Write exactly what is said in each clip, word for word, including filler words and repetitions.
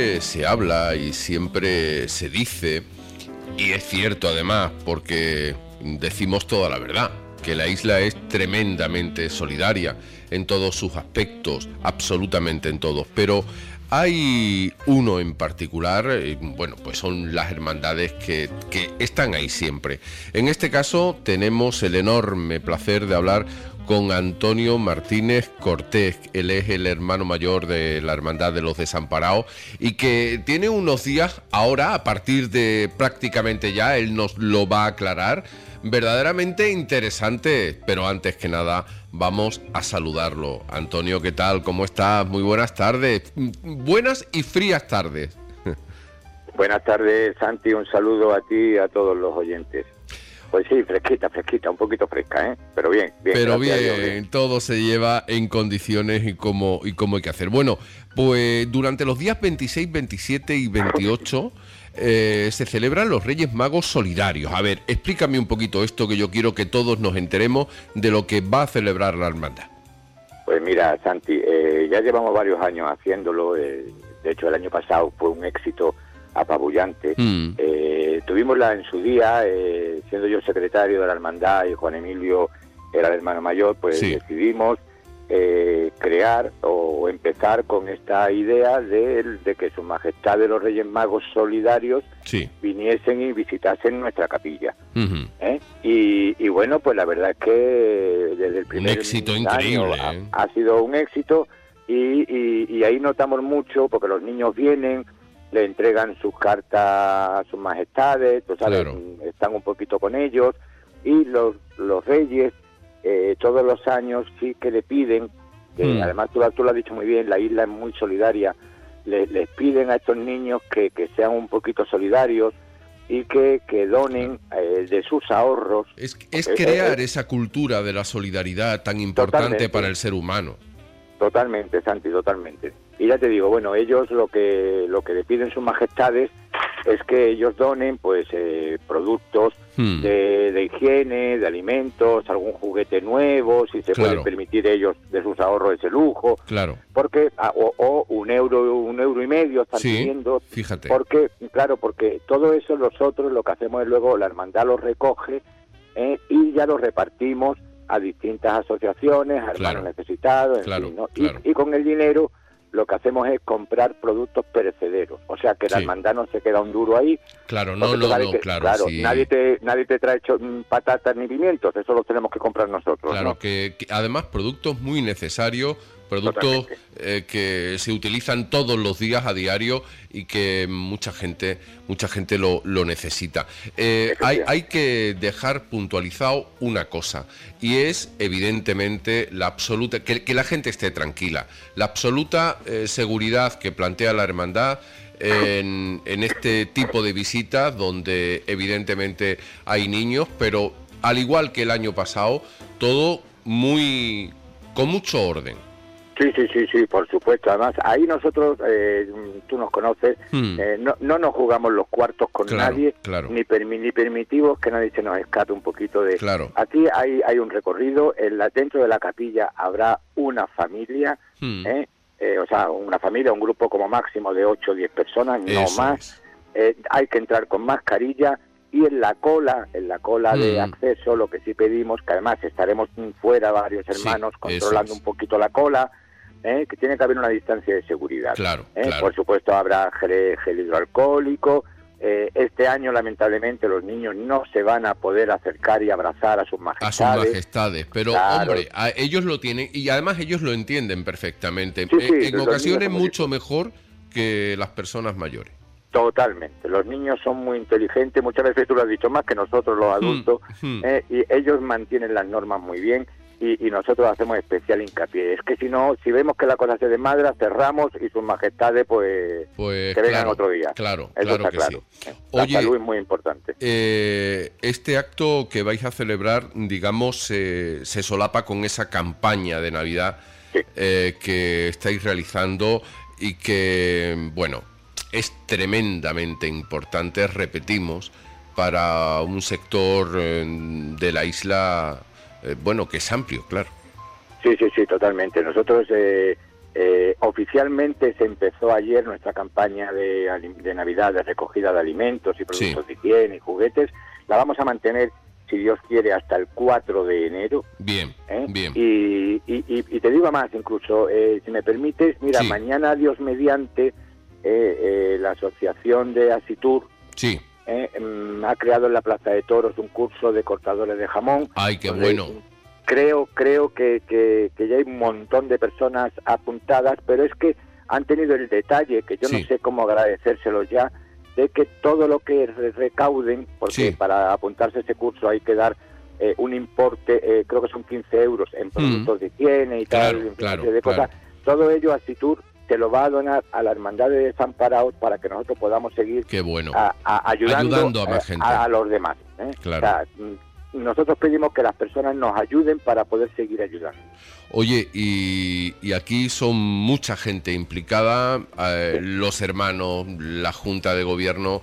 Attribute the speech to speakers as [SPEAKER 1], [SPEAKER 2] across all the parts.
[SPEAKER 1] siempre se habla y siempre se dice, y es cierto además, porque decimos toda la verdad, que la isla es tremendamente solidaria en todos sus aspectos, absolutamente en todos, pero hay uno en particular, eh, bueno, pues son las hermandades que, que están ahí siempre. En este caso tenemos el enorme placer de hablar con Antonio Martínez Cortés. Él es el hermano mayor de la Hermandad de los Desamparados y que tiene unos días ahora, a partir de prácticamente ya, él nos lo va a aclarar, verdaderamente interesante, pero antes que nada vamos a saludarlo. Antonio, ¿qué tal? ¿Cómo estás? Muy buenas tardes. Buenas y frías tardes.
[SPEAKER 2] Buenas tardes, Santi. Un saludo a ti y a todos los oyentes. Pues sí, fresquita, fresquita, un poquito fresca, ¿eh? Pero bien, bien.
[SPEAKER 1] Pero bien,
[SPEAKER 2] Dios, bien,
[SPEAKER 1] todo se lleva en condiciones y cómo, y cómo hay que hacer. Bueno, pues durante los días veintiséis, veintisiete y veintiocho eh, se celebran los Reyes Magos Solidarios. A ver, explícame un poquito esto, que yo quiero que todos nos enteremos de lo que va a celebrar la hermandad.
[SPEAKER 2] Pues mira, Santi, eh, ya llevamos varios años haciéndolo. Eh, de hecho, el año pasado fue un éxito apabullante. Mm. Eh, tuvimos la en su día, eh, siendo yo secretario de la hermandad y Juan Emilio era el hermano mayor, pues sí. decidimos eh, crear o empezar con esta idea de, de que Su Majestad de los Reyes Magos Solidarios sí. viniesen y visitasen nuestra capilla. Uh-huh. ¿eh? y, y bueno, pues la verdad es que desde el primer
[SPEAKER 1] un éxito increíble,
[SPEAKER 2] año
[SPEAKER 1] ¿eh?
[SPEAKER 2] ha, ha sido un éxito y, y, y ahí notamos mucho porque los niños vienen, le entregan sus cartas a sus majestades, tú sabes, claro. están un poquito con ellos, y los, los reyes eh, todos los años sí que le piden, que mm. además tú, tú lo has dicho muy bien, la isla es muy solidaria, le, les piden a estos niños que, que sean un poquito solidarios y que, que donen eh, de sus ahorros.
[SPEAKER 1] Es, es crear eh, esa cultura de la solidaridad tan importante totalmente. Para el ser humano.
[SPEAKER 2] Totalmente, Santi, totalmente. Y ya te digo, bueno, ellos lo que lo que le piden sus majestades es que ellos donen pues eh, productos hmm. de, de higiene, de alimentos, algún juguete nuevo, si se claro. pueden permitir ellos de sus ahorros ese lujo.
[SPEAKER 1] Claro.
[SPEAKER 2] Porque o, o un euro, un euro y medio están
[SPEAKER 1] sí,
[SPEAKER 2] pidiendo.
[SPEAKER 1] Fíjate.
[SPEAKER 2] Porque, claro, porque todo eso nosotros lo que hacemos es luego la hermandad los recoge eh, y ya los repartimos a distintas asociaciones, a hermanos claro. necesitados, en
[SPEAKER 1] claro,
[SPEAKER 2] fin, ¿no?
[SPEAKER 1] claro.
[SPEAKER 2] y, y con el dinero lo que hacemos es comprar productos perecederos, o sea que la sí. hermandad no se queda un duro ahí.
[SPEAKER 1] Claro, no, no, no,
[SPEAKER 2] que,
[SPEAKER 1] claro.
[SPEAKER 2] claro
[SPEAKER 1] sí.
[SPEAKER 2] nadie te nadie te trae hecho, patatas ni pimientos, eso los tenemos que comprar nosotros.
[SPEAKER 1] Claro,
[SPEAKER 2] ¿no?
[SPEAKER 1] que, que además productos muy necesarios, productos eh, que se utilizan todos los días a diario y que mucha gente mucha gente lo, lo necesita. Eh, hay, hay que dejar puntualizado una cosa, y es evidentemente la absoluta, que, que la gente esté tranquila, la absoluta eh, seguridad que plantea la hermandad en, en este tipo de visitas donde evidentemente hay niños, pero al igual que el año pasado, todo muy con mucho orden.
[SPEAKER 2] Sí, sí, sí, sí, por supuesto. Además, ahí nosotros, eh, tú nos conoces, hmm. eh, no, no nos jugamos los cuartos con
[SPEAKER 1] claro,
[SPEAKER 2] nadie,
[SPEAKER 1] claro.
[SPEAKER 2] Ni, permi ni permitimos que nadie se nos escape un poquito de...
[SPEAKER 1] Claro.
[SPEAKER 2] Aquí hay, hay un recorrido, en la, dentro de la capilla habrá una familia, hmm. ¿eh? Eh, o sea, una familia, un grupo como máximo de ocho o diez personas, no
[SPEAKER 1] Eso
[SPEAKER 2] más. Eh, hay que entrar con mascarilla. Y en la cola, en la cola mm. de acceso, lo que sí pedimos, que además estaremos fuera varios hermanos sí, controlando es. un poquito la cola, ¿eh? que tiene que haber una distancia de seguridad.
[SPEAKER 1] Claro,
[SPEAKER 2] ¿eh?
[SPEAKER 1] claro.
[SPEAKER 2] Por supuesto habrá gel, gel hidroalcohólico. Eh, este año, lamentablemente, los niños no se van a poder acercar y abrazar a sus majestades.
[SPEAKER 1] A sus majestades, pero
[SPEAKER 2] claro.
[SPEAKER 1] hombre, a ellos lo tienen y además ellos lo entienden perfectamente.
[SPEAKER 2] Sí, sí,
[SPEAKER 1] eh, en ocasiones mucho
[SPEAKER 2] dicho.
[SPEAKER 1] mejor que las personas mayores.
[SPEAKER 2] Totalmente, los niños son muy inteligentes, muchas veces tú lo has dicho más que nosotros los adultos, mm, mm. Eh, y ellos mantienen las normas muy bien y, y nosotros hacemos especial hincapié. Es que si no, si vemos que la cosa se desmadra, cerramos y sus majestades pues,
[SPEAKER 1] pues
[SPEAKER 2] que vengan
[SPEAKER 1] claro,
[SPEAKER 2] otro día.
[SPEAKER 1] Claro,
[SPEAKER 2] Eso
[SPEAKER 1] claro
[SPEAKER 2] está
[SPEAKER 1] que
[SPEAKER 2] claro.
[SPEAKER 1] sí.
[SPEAKER 2] La
[SPEAKER 1] Oye,
[SPEAKER 2] salud es muy importante.
[SPEAKER 1] Eh, este acto que vais a celebrar, digamos, eh, se solapa con esa campaña de Navidad sí. eh, que estáis realizando y que, bueno, es tremendamente importante, repetimos, para un sector eh, de la isla, eh, bueno, que es amplio, claro.
[SPEAKER 2] Sí, sí, sí, totalmente. Nosotros, eh, Eh, oficialmente se empezó ayer nuestra campaña de, de Navidad de recogida de alimentos y productos sí. de higiene y juguetes. La vamos a mantener, si Dios quiere, hasta el cuatro de enero.
[SPEAKER 1] Bien,
[SPEAKER 2] ¿eh?
[SPEAKER 1] bien.
[SPEAKER 2] Y, y, y te digo más, incluso, eh, si me permites, mira, sí. mañana, Dios mediante, eh, eh, la asociación de Asitur
[SPEAKER 1] sí.
[SPEAKER 2] eh, mm, ha creado en la Plaza de Toros un curso de cortadores de jamón.
[SPEAKER 1] ¡Ay, qué bueno!
[SPEAKER 2] Creo, creo que, que, que ya hay un montón de personas apuntadas, pero es que han tenido el detalle, que yo sí. no sé cómo agradecérselo ya, de que todo lo que recauden, porque sí. para apuntarse a ese curso hay que dar eh, un importe, eh, creo que son quince euros en productos mm. de higiene y
[SPEAKER 1] claro,
[SPEAKER 2] tal,
[SPEAKER 1] claro,
[SPEAKER 2] de cosas.
[SPEAKER 1] claro.
[SPEAKER 2] Todo ello Asitur se lo va a donar a la Hermandad de Desamparados para que nosotros podamos seguir
[SPEAKER 1] Qué bueno.
[SPEAKER 2] a, a, ayudando,
[SPEAKER 1] ayudando a más gente.
[SPEAKER 2] A, a los demás. ¿eh?
[SPEAKER 1] Claro.
[SPEAKER 2] O sea, nosotros pedimos que las personas nos ayuden para poder seguir ayudando.
[SPEAKER 1] Oye, y, y aquí son mucha gente implicada, eh, sí. los hermanos, la Junta de Gobierno.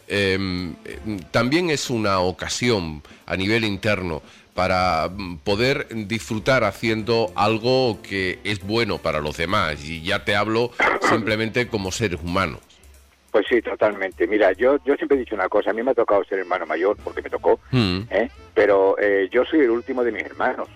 [SPEAKER 1] Eh, también es una ocasión a nivel interno para poder disfrutar haciendo algo que es bueno para los demás. Y ya te hablo simplemente como seres humanos.
[SPEAKER 2] Pues sí, totalmente. Mira, yo yo siempre he dicho una cosa, a mí me ha tocado ser hermano mayor, porque me tocó, mm. ¿eh? pero eh, yo soy el último de mis hermanos.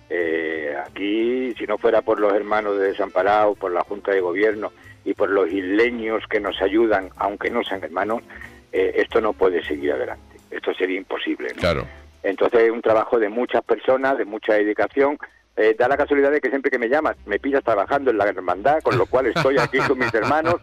[SPEAKER 2] Eh, aquí, si no fuera por los hermanos de Desamparados, por la Junta de Gobierno y por los isleños que nos ayudan, aunque no sean hermanos, eh, esto no puede seguir adelante. Esto sería imposible, ¿no?
[SPEAKER 1] Claro.
[SPEAKER 2] Entonces es un trabajo de muchas personas, de mucha dedicación. Eh, da la casualidad de que siempre que me llamas me pillas trabajando en la hermandad, con lo cual estoy aquí con mis hermanos,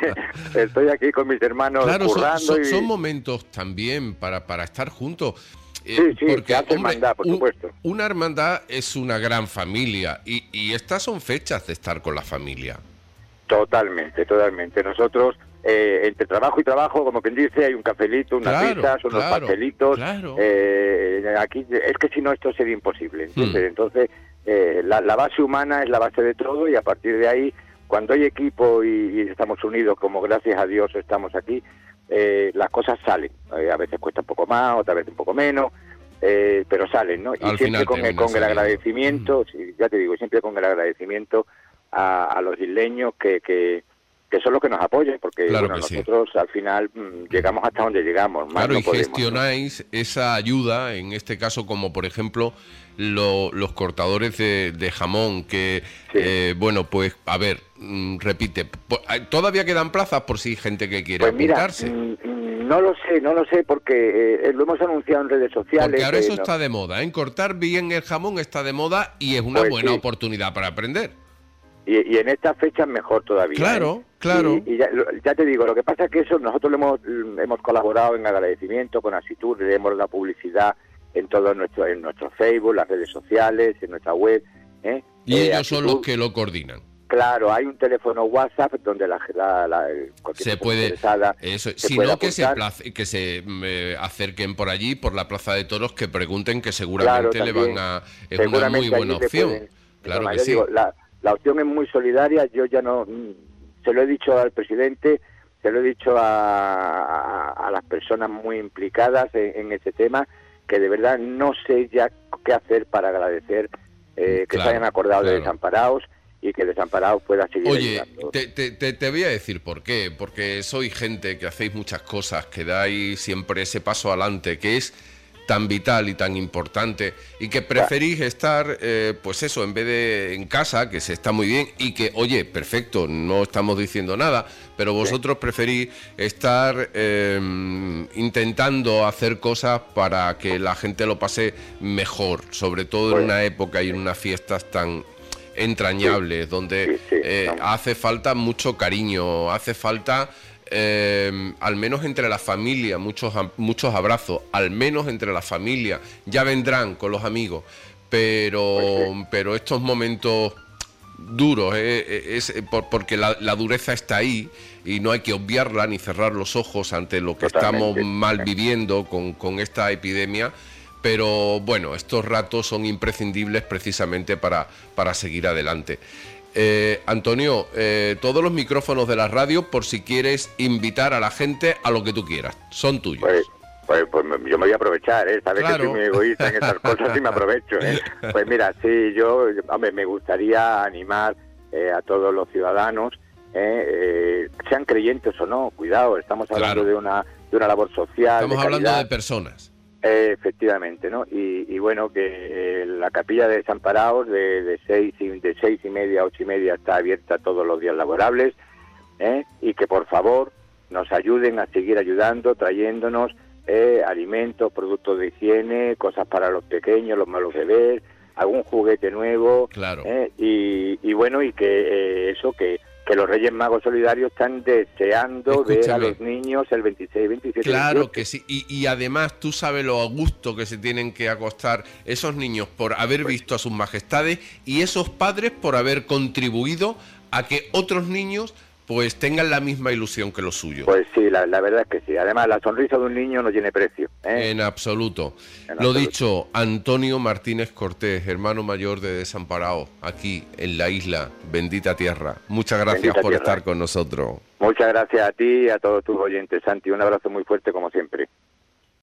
[SPEAKER 2] estoy aquí con mis hermanos
[SPEAKER 1] claro,
[SPEAKER 2] currando.
[SPEAKER 1] Son, son,
[SPEAKER 2] y...
[SPEAKER 1] son momentos también para, para estar juntos.
[SPEAKER 2] Eh, sí, sí, porque, hace hombre, hermandad, por
[SPEAKER 1] un,
[SPEAKER 2] supuesto.
[SPEAKER 1] Una hermandad es una gran familia y, y estas son fechas de estar con la familia.
[SPEAKER 2] Totalmente, totalmente. Nosotros, eh, entre trabajo y trabajo, como quien dice, hay un cafelito, unas
[SPEAKER 1] claro,
[SPEAKER 2] pizzas, unos
[SPEAKER 1] claro,
[SPEAKER 2] pastelitos.
[SPEAKER 1] Claro.
[SPEAKER 2] Eh, aquí es que si no esto sería imposible. ¿Entiendes? Hmm. Entonces, eh, la, la base humana es la base de todo y a partir de ahí, cuando hay equipo y, y estamos unidos, como gracias a Dios estamos aquí, eh, las cosas salen. Eh, a veces cuesta un poco más, otra vez un poco menos. Eh, pero salen, ¿no? Y
[SPEAKER 1] Al
[SPEAKER 2] siempre con, el, con el agradecimiento, mm. sí, ya te digo, siempre con el agradecimiento a, a los isleños que, que, que son los que nos apoyan, porque
[SPEAKER 1] claro
[SPEAKER 2] bueno,
[SPEAKER 1] que
[SPEAKER 2] nosotros
[SPEAKER 1] sí.
[SPEAKER 2] al final mmm, llegamos hasta donde llegamos. Más
[SPEAKER 1] claro,
[SPEAKER 2] no
[SPEAKER 1] y
[SPEAKER 2] podemos,
[SPEAKER 1] gestionáis ¿no? esa ayuda, en este caso como por ejemplo lo, los cortadores de, de jamón, que sí. eh, bueno, pues a ver, mmm, repite, ¿todavía quedan plazas por si hay gente que quiere
[SPEAKER 2] pues
[SPEAKER 1] apuntarse?
[SPEAKER 2] Mira, mmm, No lo sé, no lo sé, porque eh, lo hemos anunciado en redes sociales.
[SPEAKER 1] Porque ahora eso
[SPEAKER 2] eh, no.
[SPEAKER 1] está de moda, ¿eh? Cortar bien el jamón está de moda y es una
[SPEAKER 2] pues
[SPEAKER 1] buena
[SPEAKER 2] sí.
[SPEAKER 1] oportunidad para aprender.
[SPEAKER 2] Y, y en estas fechas mejor todavía.
[SPEAKER 1] Claro,
[SPEAKER 2] ¿eh?
[SPEAKER 1] claro.
[SPEAKER 2] Y, y ya, ya te digo, lo que pasa es que eso nosotros lo hemos, hemos colaborado en agradecimiento con Asitur, le hemos dado publicidad en todo nuestro, en nuestro Facebook, las redes sociales, en nuestra web. ¿eh?
[SPEAKER 1] Y
[SPEAKER 2] eh,
[SPEAKER 1] ellos
[SPEAKER 2] Asitur,
[SPEAKER 1] son los que lo coordinan.
[SPEAKER 2] Claro, hay un teléfono WhatsApp donde la, la, la
[SPEAKER 1] se puede eso,
[SPEAKER 2] se
[SPEAKER 1] si
[SPEAKER 2] puede
[SPEAKER 1] no que se,
[SPEAKER 2] apuntar.
[SPEAKER 1] que se eh, acerquen por allí por la Plaza de Toros, que pregunten, que seguramente
[SPEAKER 2] claro,
[SPEAKER 1] le van a es una muy buena opción.
[SPEAKER 2] Pueden,
[SPEAKER 1] claro
[SPEAKER 2] bueno,
[SPEAKER 1] que
[SPEAKER 2] yo
[SPEAKER 1] sí.
[SPEAKER 2] Digo, la, la opción es muy solidaria. Yo ya no se lo he dicho al presidente, se lo he dicho a, a, a las personas muy implicadas en, en ese tema, que de verdad no sé ya qué hacer para agradecer eh, que
[SPEAKER 1] claro,
[SPEAKER 2] se hayan acordado
[SPEAKER 1] claro.
[SPEAKER 2] de Desamparados y que Desamparados pueda seguir
[SPEAKER 1] Oye,
[SPEAKER 2] ayudando.
[SPEAKER 1] Te, te, te voy a decir por qué, porque sois gente que hacéis muchas cosas, que dais siempre ese paso adelante, que es tan vital y tan importante, y que preferís estar, eh, pues eso, en vez de en casa, que se está muy bien, y que, oye, perfecto, no estamos diciendo nada, pero vosotros sí. preferís estar eh, intentando hacer cosas para que la gente lo pase mejor, sobre todo bueno. en una época y en unas fiestas tan entrañables, sí. donde
[SPEAKER 2] sí, sí,
[SPEAKER 1] eh,
[SPEAKER 2] no.
[SPEAKER 1] hace falta mucho cariño, hace falta... Eh, al menos entre la familia, muchos, muchos abrazos, al menos entre la familia, ya vendrán con los amigos, pero, pues sí. pero estos momentos duros, eh, es, por, porque la, la dureza está ahí y no hay que obviarla ni cerrar los ojos ante lo que Totalmente. estamos mal viviendo con, con esta epidemia, pero bueno, estos ratos son imprescindibles precisamente para, para seguir adelante. Eh, Antonio, eh, todos los micrófonos de la radio por si quieres invitar a la gente a lo que tú quieras, son tuyos.
[SPEAKER 2] Pues, pues, pues yo me voy a aprovechar, ¿eh? Sabes claro. que soy muy egoísta en estas cosas y me aprovecho, ¿eh? Pues mira, sí, yo, hombre, me gustaría animar eh, a todos los ciudadanos, eh, eh, sean creyentes o no, cuidado, estamos hablando
[SPEAKER 1] Claro.
[SPEAKER 2] de una de una labor social.
[SPEAKER 1] Estamos
[SPEAKER 2] de
[SPEAKER 1] hablando
[SPEAKER 2] caridad.
[SPEAKER 1] de personas.
[SPEAKER 2] Eh, efectivamente, ¿no? Y, y bueno, que eh, la capilla de Desamparados de, de, seis y, de seis y media a ocho y media está abierta todos los días laborables, ¿eh? Y que por favor nos ayuden a seguir ayudando, trayéndonos eh, alimentos, productos de higiene, cosas para los pequeños, los malos bebés, algún juguete nuevo,
[SPEAKER 1] Claro.
[SPEAKER 2] ¿eh? y, y bueno, y que eh, eso, que que los Reyes Magos Solidarios están deseando ver a
[SPEAKER 1] Escúchame.
[SPEAKER 2] los niños el veintiséis, veintisiete,
[SPEAKER 1] Claro
[SPEAKER 2] veintiocho.
[SPEAKER 1] que sí, y, y además tú sabes lo a gusto que se tienen que acostar esos niños por haber visto a sus majestades y esos padres por haber contribuido a que otros niños pues tengan la misma ilusión que los suyos.
[SPEAKER 2] Pues sí, la, la verdad es que sí. Además, la sonrisa de un niño no tiene precio, ¿eh?
[SPEAKER 1] En absoluto.
[SPEAKER 2] En
[SPEAKER 1] Lo
[SPEAKER 2] absoluto.
[SPEAKER 1] dicho, Antonio Martínez Cortés, hermano mayor de Desamparados, aquí en la isla, bendita tierra. Muchas gracias
[SPEAKER 2] Bendita
[SPEAKER 1] por
[SPEAKER 2] tierra.
[SPEAKER 1] estar con nosotros.
[SPEAKER 2] Muchas gracias a ti y a todos tus oyentes, Santi. Un abrazo muy fuerte como siempre.